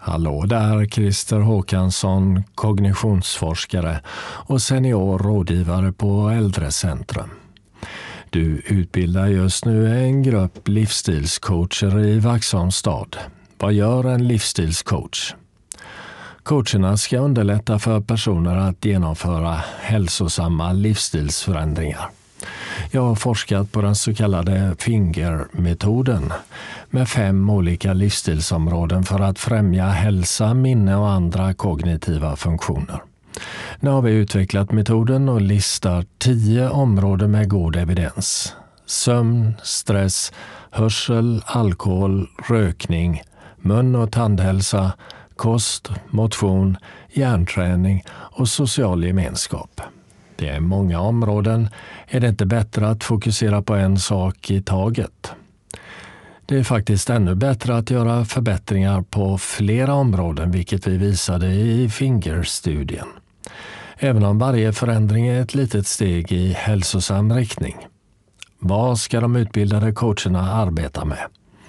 Hallå där, Christer Håkansson, kognitionsforskare och senior rådgivare på Äldrecentrum. Du utbildar just nu en grupp livsstilscoacher i Vaxholms stad. Vad gör en livsstilscoach? Coacherna ska underlätta för personer att genomföra hälsosamma livsstilsförändringar. Jag har forskat på den så kallade FINGER-metoden med 5 olika livsstilsområden för att främja hälsa, minne och andra kognitiva funktioner. Nu har vi utvecklat metoden och listar 10 områden med god evidens. Sömn, stress, hörsel, alkohol, rökning, mun- och tandhälsa, kost, motion, hjärnträning och social gemenskap. Det är många områden. Är det inte bättre att fokusera på en sak i taget? Det är faktiskt ännu bättre att göra förbättringar på flera områden, vilket vi visade i FINGER-studien. Även om varje förändring är ett litet steg i hälsosam riktning. Vad ska de utbildade coacherna arbeta med?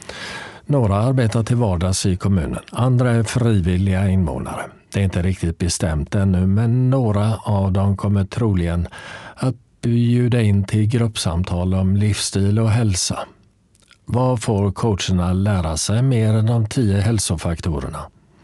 Några arbetar till vardags i kommunen, andra är frivilliga invånare. Det är inte riktigt bestämt ännu, men några av dem kommer troligen att bjuda in till gruppsamtal om livsstil och hälsa. Vad får coacherna lära sig mer än de 10 hälsofaktorerna?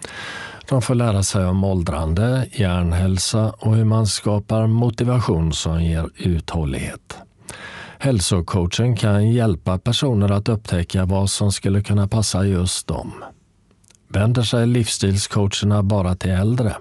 De får lära sig om åldrande, hjärnhälsa och hur man skapar motivation som ger uthållighet. Hälsocoachen kan hjälpa personer att upptäcka vad som skulle kunna passa just dem. Vänder sig livsstilscoacherna bara till äldre?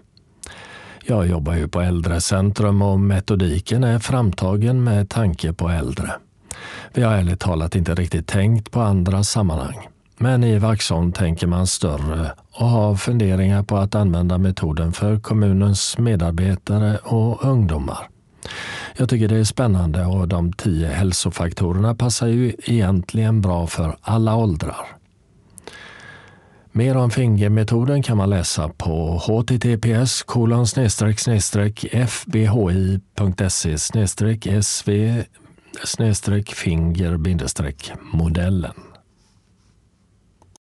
Jag jobbar ju på Äldrecentrum och metodiken är framtagen med tanke på äldre. Vi har ärligt talat inte riktigt tänkt på andra sammanhang. Men i Vaxholm tänker man större och har funderingar på att använda metoden för kommunens medarbetare och ungdomar. Jag tycker det är spännande och de 10 hälsofaktorerna passar ju egentligen bra för alla åldrar. Mer om FINGER-metoden kan man läsa på https://fbhi.se/sv/finger-modellen.